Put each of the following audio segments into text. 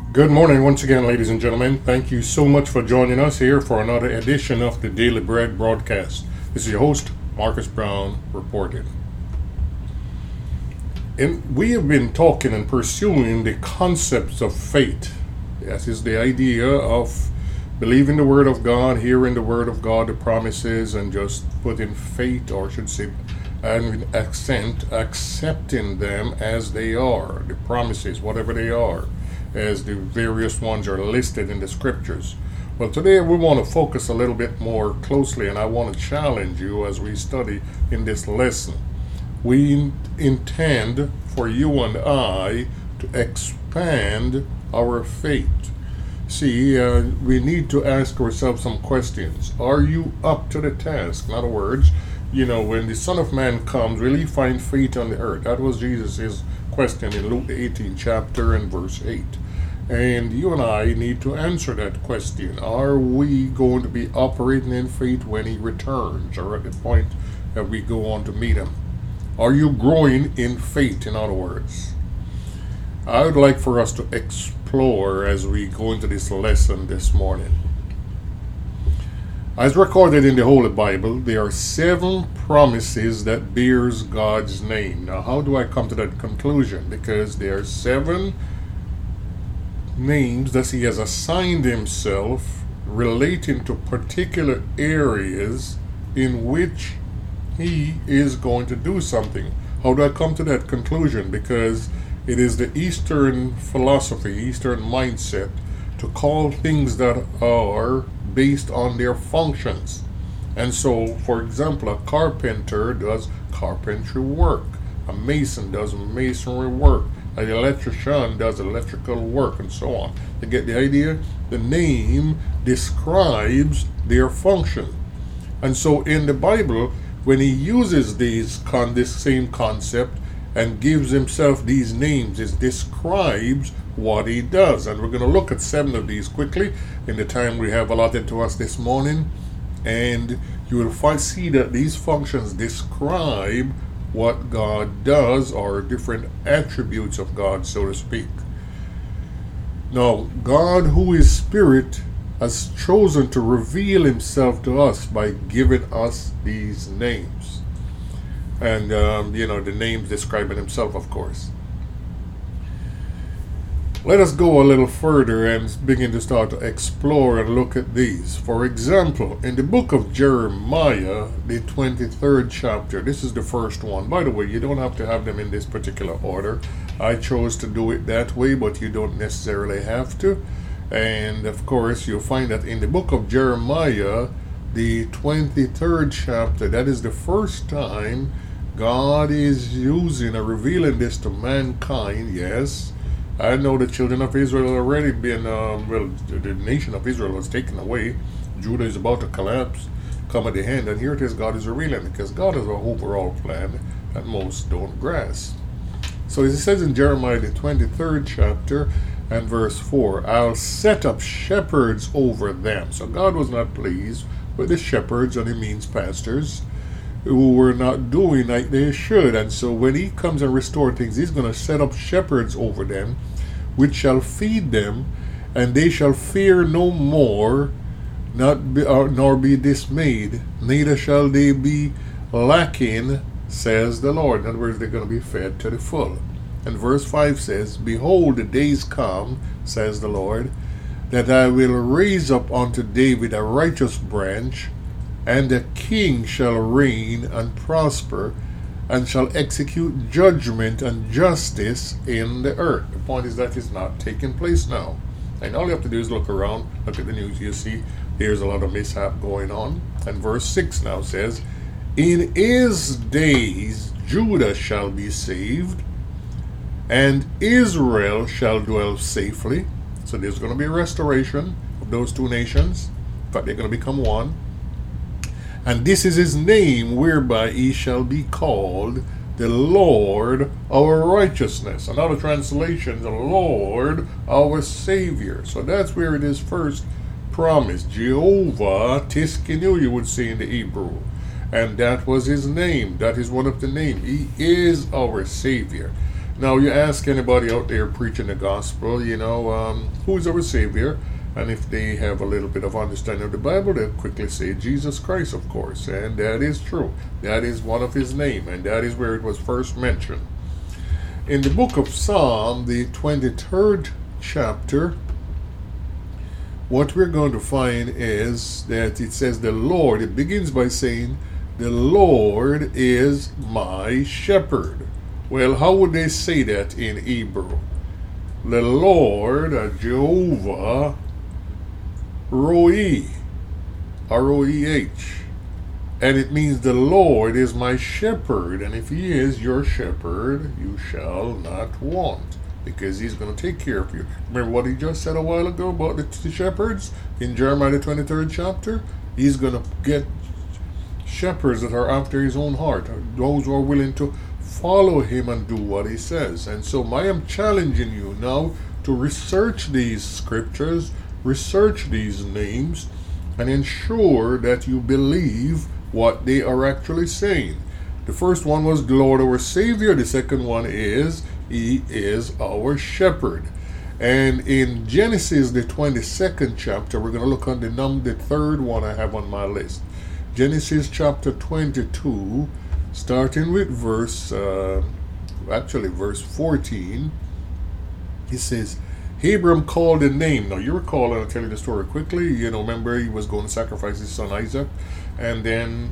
Good morning once again, ladies and gentlemen. Thank you so much for joining us here for another edition of the Daily Bread broadcast. This is your host, Marcus Brown, reporting. And we have been talking and pursuing the concepts of faith. That is the idea of believing the Word of God, hearing the Word of God, the promises, and just putting faith, or I should say, and accepting them as they are, the promises, whatever they are, as the various ones are listed in the scriptures. Well, today we want to focus a little bit more closely, and I want to challenge you as we study in this lesson. We intend for you and I to expand our faith. See, we need to ask ourselves some questions. Are you up to the task? In other words, when the Son of Man comes, will he find faith on the earth? That was Jesus' question in Luke the 18th chapter and verse 8. And you and I need to answer that question. Are we going to be operating in faith when he returns, or at the point that we go on to meet him? Are you growing in faith, in other words? I would like for us to explore as we go into this lesson this morning. As recorded in the Holy Bible, there are 7 promises that bears God's name. Now, how do I come to that conclusion? Because there are 7 names that he has assigned himself relating to particular areas in which he is going to do something. How do I come to that conclusion? Because it is the Eastern philosophy, Eastern mindset, to call things that are based on their functions. And so, for example, a carpenter does carpentry work, a mason does masonry work, an electrician does electrical work, and so on. You get the idea? The name describes their function. And so in the Bible, when he uses this same concept and gives himself these names, it describes what he does. And we're going to look at 7 of these quickly in the time we have allotted to us this morning. And you will see that these functions describe what God does, or different attributes of God, so to speak. Now, God, who is Spirit, has chosen to reveal himself to us by giving us these names. And, the names describing himself, of course. Let us go a little further and begin to start to explore and look at these. For example, in the book of Jeremiah, the 23rd chapter, this is the first one. By the way, you don't have to have them in this particular order. I chose to do it that way, but you don't necessarily have to. And of course, you'll find that in the book of Jeremiah, the 23rd chapter, that is the first time God is using or revealing this to mankind. Yes, I know the children of Israel already been, the nation of Israel was taken away. Judah is about to collapse, come at the end, and here it is, God is revealing, because God has an overall plan that most don't grasp. So it says in Jeremiah, the 23rd chapter and verse 4, I'll set up shepherds over them. So God was not pleased with the shepherds, and he means pastors, who were not doing like they should. And so when he comes and restore things, he's going to set up shepherds over them, which shall feed them, and they shall fear no more, nor be dismayed, neither shall they be lacking, says the Lord. In other words, they're going to be fed to the full. And verse 5 says, Behold, the days come, says the Lord, that I will raise up unto David a righteous branch, and a king shall reign and prosper, and shall execute judgment and justice in the earth. The point is that it's not taking place now. And all you have to do is look around, look at the news, you see there's a lot of mishap going on. And verse 6 now says, In his days Judah shall be saved, and Israel shall dwell safely. So there's going to be a restoration of those two nations. In fact, they're going to become one. And this is his name, whereby he shall be called the Lord our righteousness. Another translation, the Lord our Savior. So that's where it is first promised. Jehovah Tiskenu, you would say in the Hebrew. And that was his name. That is one of the names. He is our Savior. Now, you ask anybody out there preaching the gospel, who is our Savior? And if they have a little bit of understanding of the Bible, they'll quickly say Jesus Christ, of course. And that is true. That is one of his name, and that is where it was first mentioned. In the book of Psalm, the 23rd chapter, what we're going to find is that it says the Lord, it begins by saying, the Lord is my shepherd. Well, how would they say that in Hebrew? The Lord, Jehovah, Roi, R-O-E-H. And it means the Lord is my shepherd. And if he is your shepherd, you shall not want. Because he's going to take care of you. Remember what he just said a while ago about the shepherds? In Jeremiah the 23rd chapter? He's going to get shepherds that are after his own heart. Those who are willing to follow him and do what he says. And so I am challenging you now to research these scriptures, research these names, and ensure that you believe what they are actually saying. The first one was the Lord our Savior. The second one is he is our shepherd. And in Genesis the 22nd chapter, we're going to look on the third one I have on my list. Genesis chapter 22, starting with verse 14. It says, Abram called a name. Now you recall, and I'll tell you the story quickly. Remember he was going to sacrifice his son Isaac, and then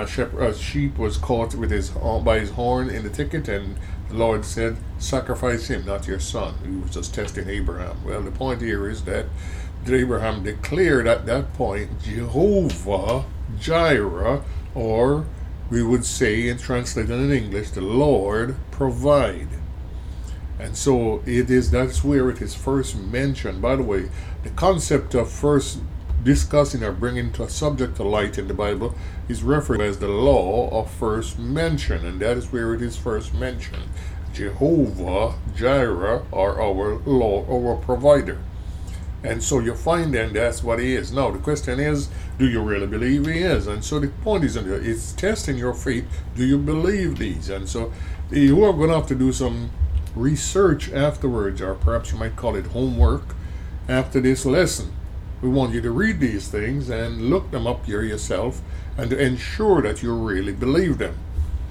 sheep was caught by his horn in the thicket, and the Lord said, sacrifice him, not your son. He was just testing Abraham. Well, the point here is that Abraham declared at that point, Jehovah Jireh, or we would say, and translated in English, the Lord provide. And so that's where it is first mentioned. By the way, the concept of first discussing or bringing to a subject to light in the Bible is referred as the law of first mention, and that is where it is first mentioned. Jehovah Jireh, or our Lord, our provider. And so you find then that's what he is. Now the question is, do you really believe he is? And so the point is, it's testing your faith. Do you believe these? And so you are going to have to do some research afterwards, or perhaps you might call it homework after this lesson. We want you to read these things and look them up here yourself and to ensure that you really believe them.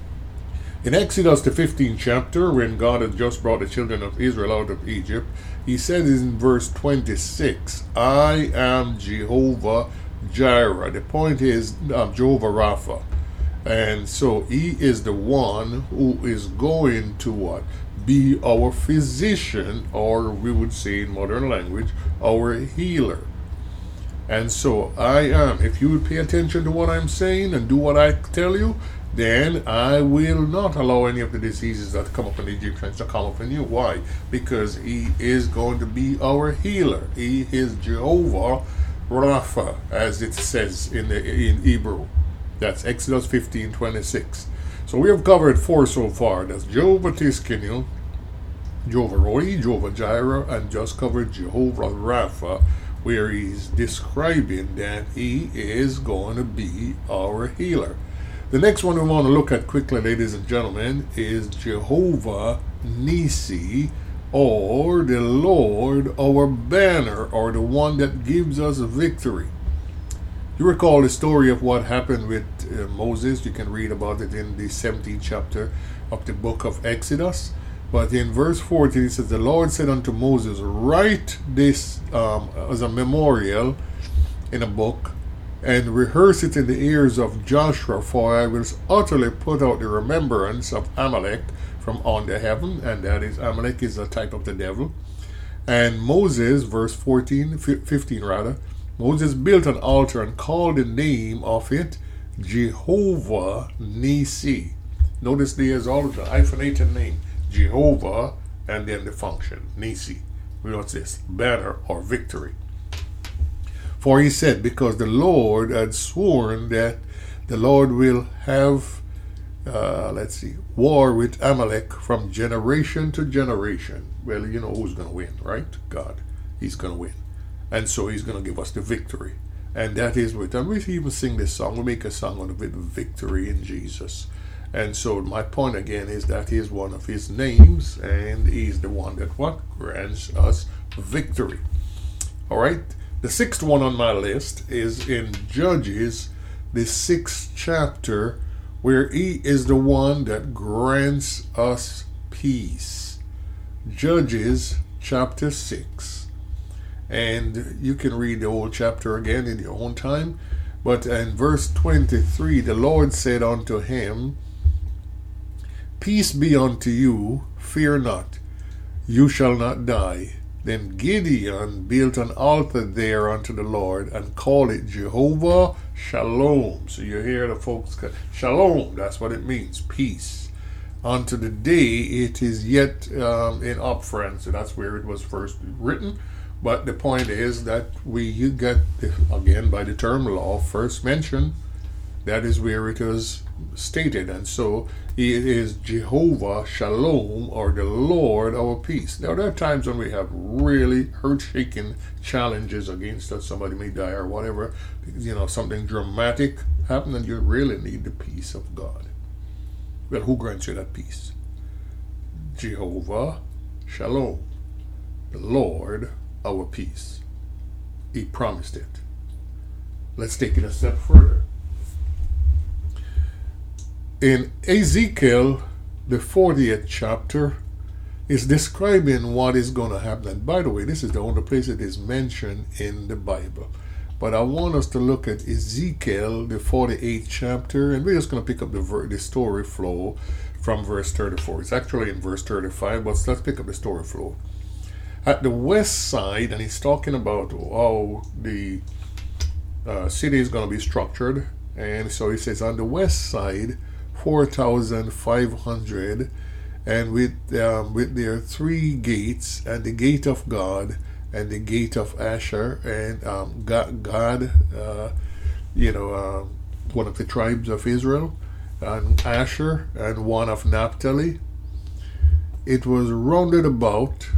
In Exodus the 15th chapter, when God had just brought the children of Israel out of Egypt, he said in verse 26, I am Jehovah Jireh. The point is Jehovah Rapha. And so he is the one who is going to what? Be our physician, or we would say in modern language, our healer. And so I am. If you would pay attention to what I'm saying and do what I tell you, then I will not allow any of the diseases that come up in the Egyptians to come up in you. Why? Because he is going to be our healer. He is Jehovah Rapha, as it says in Hebrew. That's Exodus 15:26. So we have covered 4 so far. That's Jehovah Tiskenu, Jehovah Roi, Jehovah Jireh, and just covered Jehovah Rapha, where he's describing that he is going to be our healer. The next one we want to look at quickly, ladies and gentlemen, is Jehovah Nisi, or the Lord our banner, or the one that gives us victory. You recall the story of what happened with Moses. You can read about it in the 17th chapter of the book of Exodus. But in verse 14 it says, the Lord said unto Moses, write this as a memorial in a book, and rehearse it in the ears of Joshua, for I will utterly put out the remembrance of Amalek from under heaven. And that is, Amalek is a type of the devil. And Moses, verse 15 rather, Moses built an altar and called the name of it Jehovah Nisi. Notice there is all the hyphenated name, Jehovah, and then the function, Nisi. What's this? Banner or victory. For he said, because the Lord had sworn that the Lord will have, war with Amalek from generation to generation. Well, you know who's going to win, right? God. He's going to win. And so he's going to give us the victory. And that is with, and we even sing this song. We make a song on it, victory in Jesus. And so my point again is that he is one of his names, and he's the one that what grants us victory. All right. The sixth one on my list is in Judges, the 6th chapter, where he is the one that grants us peace. Judges chapter 6. And you can read the whole chapter again in your own time. But in verse 23, the Lord said unto him, Peace be unto you, fear not, you shall not die. Then Gideon built an altar there unto the Lord and called it Jehovah Shalom. So you hear the folks, Shalom, that's what it means, peace. Unto the day it is yet in upfront. So that's where it was first written. But the point is that you get, again, by the term law, first mentioned, that is where it is stated. And so it is Jehovah Shalom, or the Lord our peace. Now, there are times when we have really earth-shaking challenges against us. Somebody may die or whatever, something dramatic happen, and you really need the peace of God. Well, who grants you that peace? Jehovah Shalom, the Lord our peace. He promised it. Let's take it a step further. In Ezekiel, the 40th chapter, is describing what is going to happen. And by the way, this is the only place it is mentioned in the Bible. But I want us to look at Ezekiel, the 48th chapter, and we're just going to pick up the story flow from verse 34. It's actually in verse 35, but let's pick up the story flow. At the west side, and he's talking about how the city is going to be structured. And so he says, on the west side, 4,500, and with their 3 gates, and the gate of God, and the gate of Asher, and God, one of the tribes of Israel, and Asher, and one of Naphtali. It was rounded about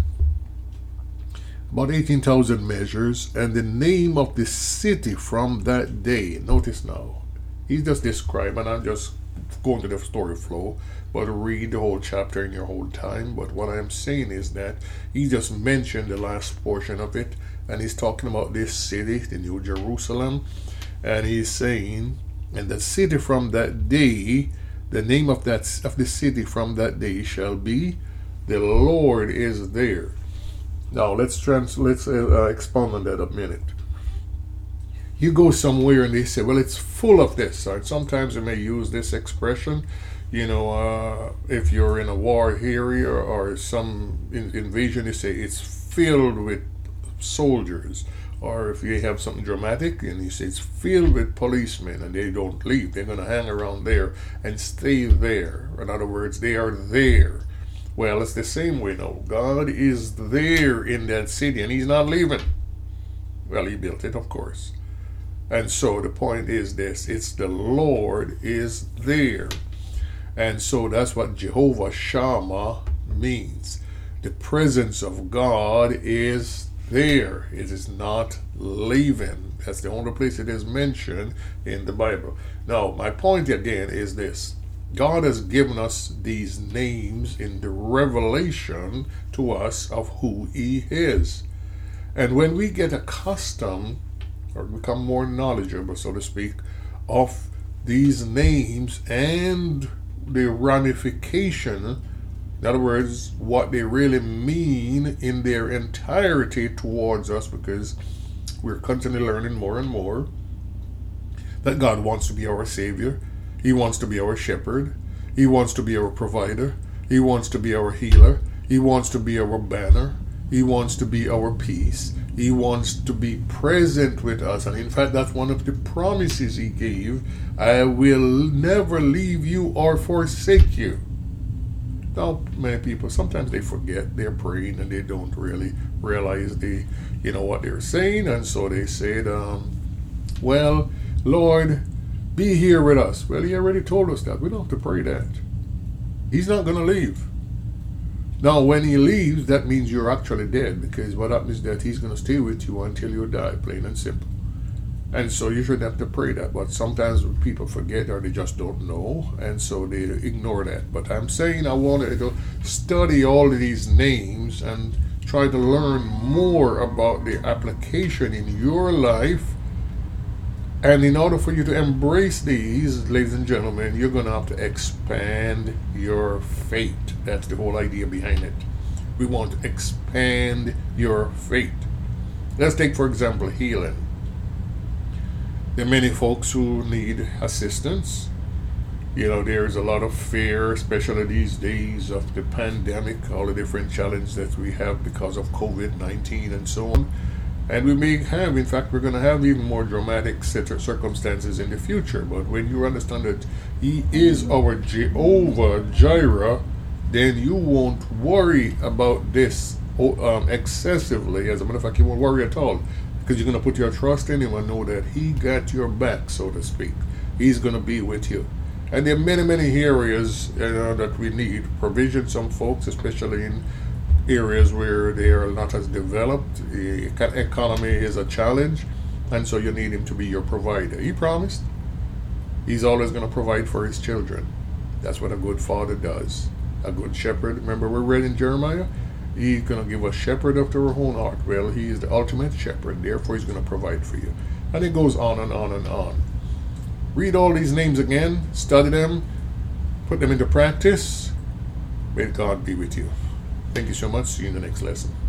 18,000 measures, and the name of the city from that day. Notice now, he's just describing, and I'm just going to the story flow, but read the whole chapter in your whole time. But what I'm saying is that he just mentioned the last portion of it, and he's talking about this city, the New Jerusalem, and he's saying, and the city from that day, the name of the city from that day shall be, the Lord is there. Now let's expound on that a minute. You go somewhere and they say, well, it's full of this. Or sometimes they may use this expression, if you're in a war area or some invasion, they say it's filled with soldiers. Or if you have something dramatic and you say it's filled with policemen and they don't leave, they're going to hang around there and stay there. In other words, they are there. Well, it's the same way now. God is there in that city and he's not leaving. Well, he built it, of course. And so the point is this, it's the Lord is there. And so that's what Jehovah Shammah means. The presence of God is there. It is not leaving. That's the only place it is mentioned in the Bible. Now, my point again is this. God has given us these names in the revelation to us of who he is. And when we get accustomed or become more knowledgeable, so to speak, of these names and the ramification, in other words, what they really mean in their entirety towards us, because we're constantly learning more and more that God wants to be our Savior. He wants to be our shepherd. He wants to be our provider. He wants to be our healer. He wants to be our banner. He wants to be our peace. He wants to be present with us. And in fact, that's one of the promises he gave. I will never leave you or forsake you. Now, many people, sometimes they forget they're praying and they don't really realize what they're saying. And so they said, well, Lord, be here with us. Well, he already told us that. We don't have to pray that. He's not going to leave. Now, when he leaves, that means you're actually dead, because what happens is that he's going to stay with you until you die, plain and simple. And so you shouldn't have to pray that. But sometimes people forget or they just don't know, and so they ignore that. But I'm saying I wanted to study all of these names and try to learn more about the application in your life. And in order for you to embrace these, ladies and gentlemen, you're going to have to expand your faith. That's the whole idea behind it. We want to expand your faith. Let's take, for example, healing. There are many folks who need assistance. There's a lot of fear, especially these days of the pandemic, all the different challenges that we have because of COVID-19 and so on. And we may have, in fact, we're going to have even more dramatic circumstances in the future. But when you understand that He is our Jehovah Jireh, then you won't worry about this excessively. As a matter of fact, you won't worry at all, because you're going to put your trust in Him and know that He got your back, so to speak. He's going to be with you. And there are many, many areas that we need provision. Some folks, especially in areas where they are not as developed, the economy is a challenge, and so you need Him to be your provider. He promised He's always going to provide for His children. That's what a good father does. A good shepherd. Remember, we read in Jeremiah, He's going to give a shepherd after our own heart. Well, He is the ultimate shepherd, therefore He's going to provide for you. And it goes on and on and on. Read all these names again, study them, put them into practice. May God be with you. Thank you so much. See you in the next lesson.